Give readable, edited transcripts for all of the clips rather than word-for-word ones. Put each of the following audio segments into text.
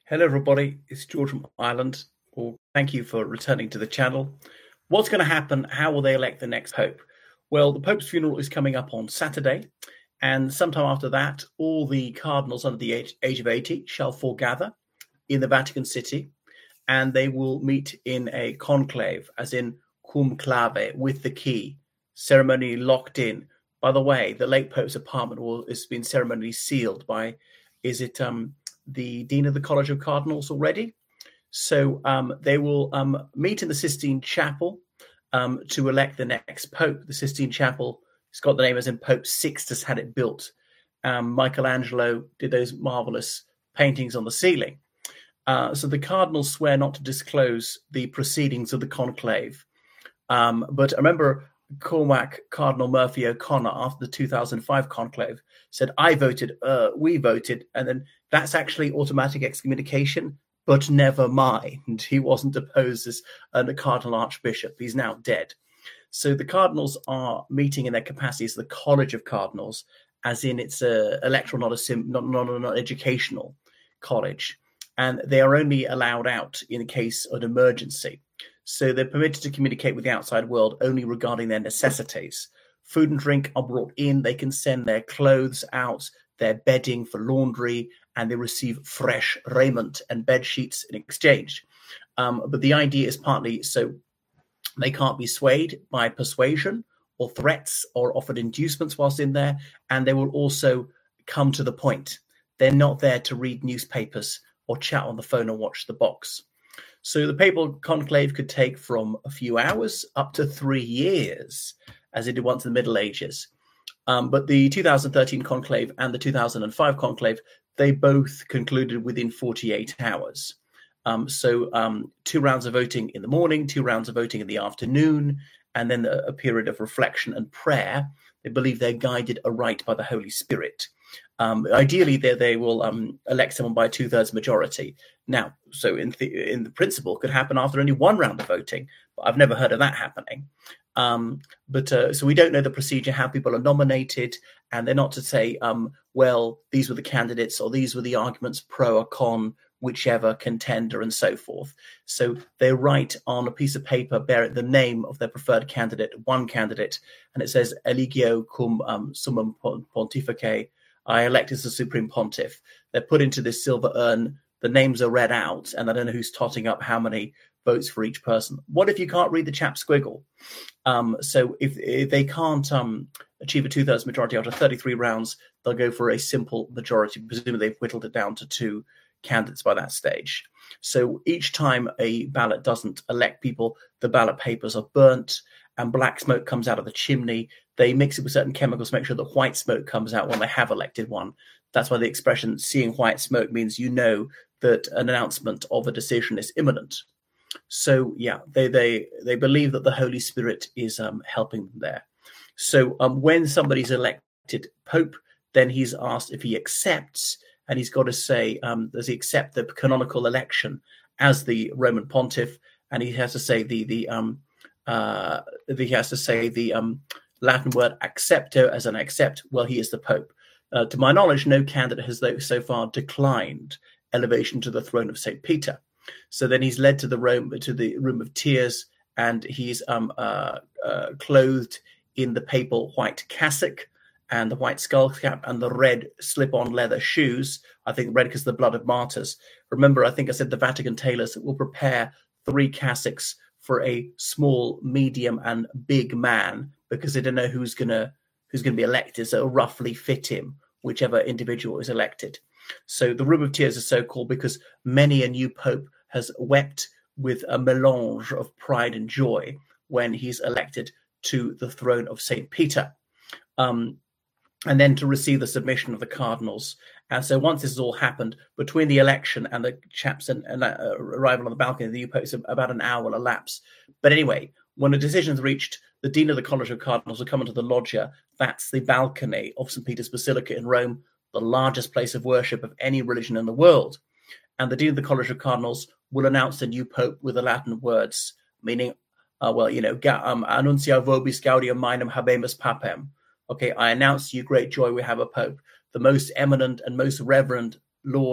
Hello, everybody. It's George from Ireland. Well, thank you for returning to the channel. What's going to happen? How will they elect the next Pope? Well, the Pope's funeral is coming up on Saturday, and sometime after that, all the cardinals under the age of 80 shall foregather in the Vatican City, and they will meet in a conclave, as in cum clave, with the key, ceremonially locked in. By the way, the late Pope's apartment has been ceremonially sealed by, the Dean of the College of Cardinals already. So they will meet in the Sistine Chapel to elect the next Pope. The Sistine Chapel, it's got the name as in Pope Sixtus had it built. Michelangelo did those marvelous paintings on the ceiling. So the cardinals swear not to disclose the proceedings of the conclave. But I remember Cormac Cardinal Murphy O'Connor, after the 2005 conclave, said, I voted, we voted, and then that's actually automatic excommunication, but never mind. He wasn't deposed as a cardinal archbishop. He's now dead. So the cardinals are meeting in their capacity as the College of Cardinals, as in it's a electoral, not educational college. And they are only allowed out in case of an emergency. So they're permitted to communicate with the outside world only regarding their necessities. Food and drink are brought in. They can send their clothes out, their bedding for laundry, and they receive fresh raiment and bed sheets in exchange. But the idea is partly so they can't be swayed by persuasion or threats or offered inducements whilst in there, and they will also come to the point. They're not there to read newspapers or chat on the phone or watch the box. So the papal conclave could take from a few hours up to 3 years, as it did once in the Middle Ages. But the 2013 conclave and the 2005 conclave, they both concluded within 48 hours. So 2 rounds of voting in the morning, 2 rounds of voting in the afternoon, and then a period of reflection and prayer. They believe they're guided aright by the Holy Spirit. Ideally, they will elect someone by a 2/3 majority. Now, so in the principle, could happen after only 1 round of voting, but I've never heard of that happening. So we don't know the procedure, how people are nominated, and they're not to say, well, these were the candidates or these were the arguments pro or con, whichever contender and so forth. So they write on a piece of paper, bear the name of their preferred candidate, one candidate, and it says, Eligio cum summum pontifice, I elect as the Supreme Pontiff. They're put into this silver urn. The names are read out, and I don't know who's totting up how many votes for each person. What if you can't read the chap squiggle? So if they can't achieve a 2/3 majority after 33 rounds, they'll go for a simple majority. Presumably they've whittled it down to 2 candidates by that stage. So each time a ballot doesn't elect people, the ballot papers are burnt and black smoke comes out of the chimney. They mix it with certain chemicals to make sure that white smoke comes out when they have elected one. That's why the expression seeing white smoke means you know that an announcement of a decision is imminent. So, yeah, they believe that the Holy Spirit is helping them there. So when somebody's elected Pope, then he's asked if he accepts, and he's got to say, does he accept the canonical election as the Roman Pontiff? And he has to say the Latin word accepto as an accept. Well, he is the Pope. To my knowledge, no candidate has so far declined elevation to the throne of St. Peter. So then he's led to the room of tears, and he's clothed in the papal white cassock and the white skull cap and the red slip-on leather shoes. I think red because of the blood of martyrs. Remember, I think I said the Vatican tailors will prepare 3 cassocks for a small, medium, and big man because they don't know who's gonna be elected, so it'll roughly fit him, whichever individual is elected. So the Room of Tears is so called because many a new pope has wept with a melange of pride and joy when he's elected to the throne of St. Peter. And then to receive the submission of the cardinals. And so once this has all happened, between the election and the chaps and arrival on the balcony of the new pope, about an hour will elapse. But anyway, when a decision is reached, the Dean of the College of Cardinals will come into the loggia. That's the balcony of St. Peter's Basilica in Rome, the largest place of worship of any religion in the world. And the Dean of the College of Cardinals will announce the new pope with the Latin words, meaning, annuncia vobis gaudium minum habemus papem. Okay, I announce to you great joy, we have a pope, the most eminent and most reverend Lord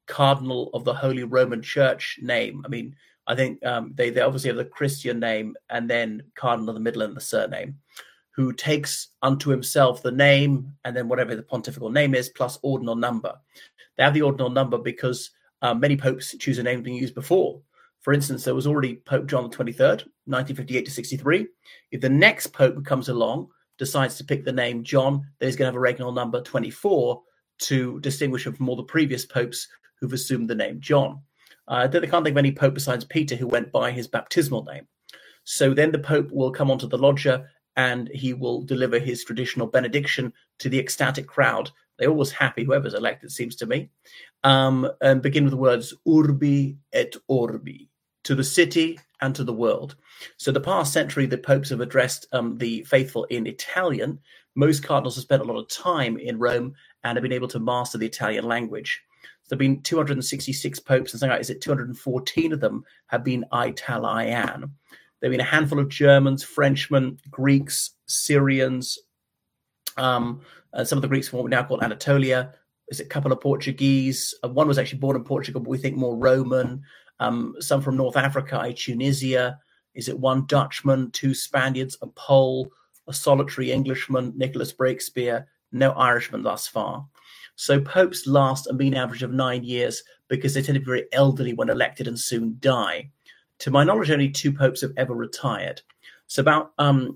cardinal of the Holy Roman Church name. I mean, I think they obviously have the Christian name and then cardinal in the middle and the surname, who takes unto himself the name and then whatever the pontifical name is plus ordinal number. They have the ordinal number because many popes choose a name being used before. For instance, there was already Pope John the 23rd, 1958 to 63. If the next pope comes along, decides to pick the name John, then he's going to have a regnal number 24 to distinguish him from all the previous popes who've assumed the name John. They can't think of any pope besides Peter who went by his baptismal name. So then the pope will come onto the loggia and he will deliver his traditional benediction to the ecstatic crowd. They're always happy, whoever's elected, seems to me, and begin with the words Urbi et Orbi, to the city and to the world. So the past century, the popes have addressed the faithful in Italian. Most cardinals have spent a lot of time in Rome and have been able to master the Italian language. There have been 266 popes, and something like 214 of them have been Italian. There have been a handful of Germans, Frenchmen, Greeks, Syrians, some of the Greeks from what we now call Anatolia. There's a couple of Portuguese. One was actually born in Portugal, but we think more Roman. Some from North Africa, Tunisia. Is it one Dutchman, two Spaniards, a Pole, a solitary Englishman, Nicholas Breakspear, no Irishman thus far. So popes last a mean average of 9 years because they tend to be very elderly when elected and soon die. To my knowledge, only 2 popes have ever retired. So about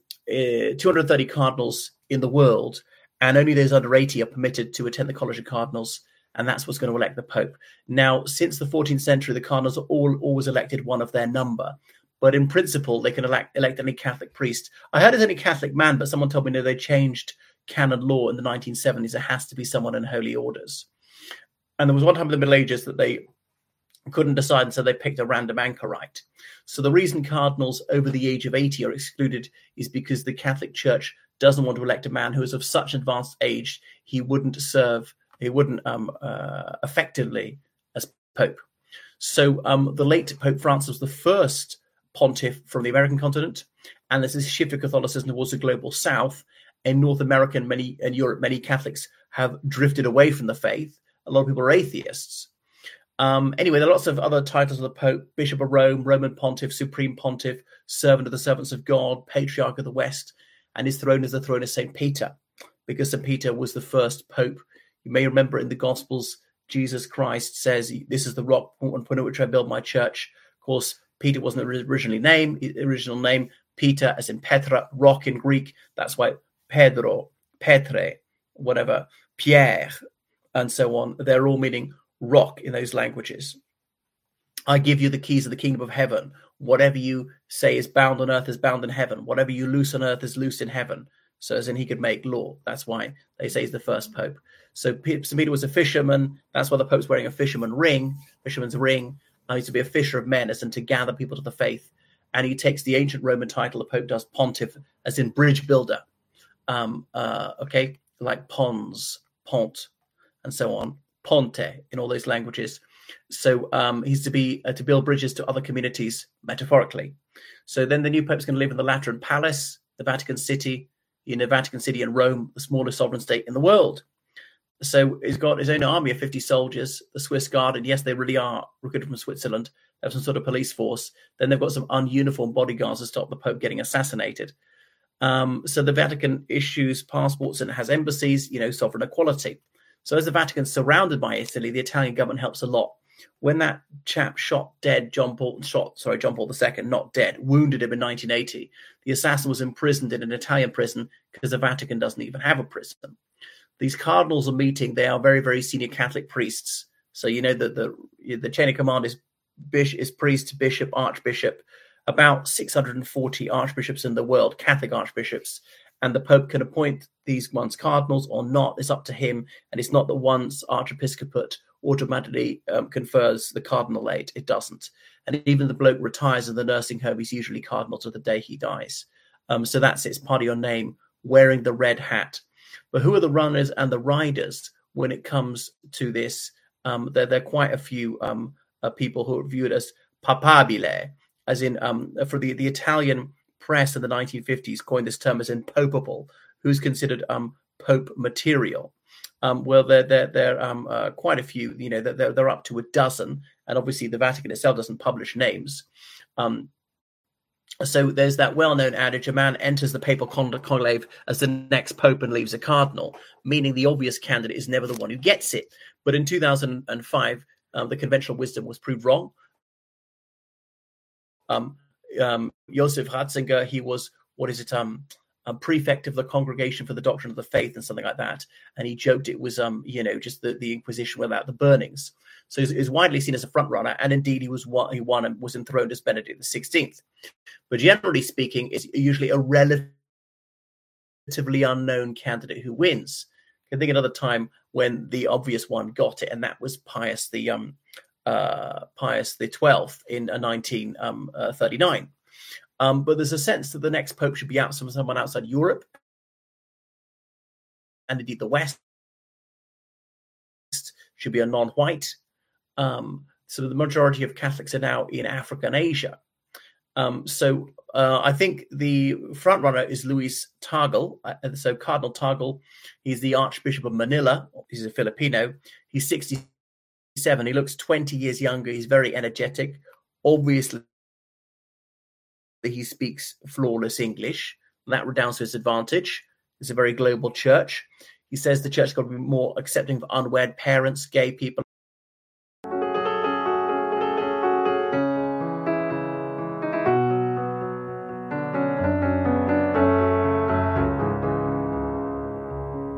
230 cardinals in the world, and only those under 80 are permitted to attend the College of Cardinals, and that's what's going to elect the Pope. Now, since the 14th century, the cardinals are always elected one of their number. But in principle, they can elect any Catholic priest. I heard it's any Catholic man, but someone told me that they changed canon law in the 1970s. It has to be someone in holy orders. And there was one time in the Middle Ages that they couldn't decide, and so they picked a random anchorite. So the reason cardinals over the age of 80 are excluded is because the Catholic Church doesn't want to elect a man who is of such advanced age he wouldn't serve, he wouldn't effectively as Pope. So the late Pope Francis was the first pontiff from the American continent, and there's this shift of Catholicism towards the global south. In North America and Europe, many Catholics have drifted away from the faith. A lot of people are atheists. Anyway, there are lots of other titles of the Pope: Bishop of Rome, Roman Pontiff, Supreme Pontiff, Servant of the Servants of God, Patriarch of the West, and his throne is the throne of St. Peter, because St. Peter was the first Pope. You may remember in the Gospels, Jesus Christ says, "This is the rock on which I build my church." Of course, Peter wasn't the original name. Peter, as in Petra, rock in Greek. That's why Pedro, Petre, whatever, Pierre, and so on. They're all meaning rock in those languages. I give you the keys of the kingdom of heaven. Whatever you say is bound on earth is bound in heaven. Whatever you loose on earth is loose in heaven. So as in he could make law. That's why they say he's the first Pope. So St. Peter was a fisherman. That's why the Pope's wearing a fisherman's ring. He's to be a fisher of men, as in to gather people to the faith. And he takes the ancient Roman title the Pope does, pontiff, as in bridge builder. Like pons, pont, and so on. Ponte in all those languages. So he's to be to build bridges to other communities, metaphorically. So then the new Pope's going to live in the Lateran Palace, the Vatican City, and Rome, the smallest sovereign state in the world. So he's got his own army of 50 soldiers, the Swiss Guard, and yes, they really are recruited from Switzerland. They have some sort of police force. Then they've got some ununiformed bodyguards to stop the Pope getting assassinated. So the Vatican issues passports and has embassies, sovereign equality. So as the Vatican's surrounded by Italy, the Italian government helps a lot. When that chap shot dead John Paul II, not dead, wounded him in 1980, the assassin was imprisoned in an Italian prison because the Vatican doesn't even have a prison. These cardinals are meeting. They are very, very senior Catholic priests. So, the chain of command is priest, bishop, archbishop, about 640 archbishops in the world, Catholic archbishops. And the Pope can appoint these ones cardinals or not. It's up to him. And it's not that once archiepiscopate automatically confers the cardinalate. It doesn't. And even the bloke retires in the nursing home, he's usually cardinal to the day he dies. So that's it's part of your name, wearing the red hat. But who are the runners and the riders when it comes to this? There are quite a few people who are viewed as papabile, as in for the Italian press in the 1950s coined this term as in popable, who's considered Pope material. Well, there quite a few. You know, they're up to a dozen, and obviously the Vatican itself doesn't publish names. So there's that well-known adage: a man enters the papal conclave as the next pope and leaves a cardinal, meaning the obvious candidate is never the one who gets it. But in 2005, the conventional wisdom was proved wrong. Joseph Ratzinger, he was, prefect of the Congregation for the Doctrine of the Faith and something like that. And he joked it was, just the Inquisition without the burnings. So he's widely seen as a front runner. And indeed, he won and was enthroned as Benedict XVI. But generally speaking, it's usually a relatively unknown candidate who wins. I can think another time when the obvious one got it, and that was Pius XII in 1939. But there's a sense that the next pope should be someone outside Europe, and indeed the West should be a non-white. So the majority of Catholics are now in Africa and Asia. So I think the front runner is Luis Tagle. So Cardinal Tagle, he's the Archbishop of Manila. He's a Filipino. He's 67. He looks 20 years younger. He's very energetic. Obviously, he speaks flawless English. That redounds to his advantage. It's a very global church. He says the church has got to be more accepting of unwed parents, gay people,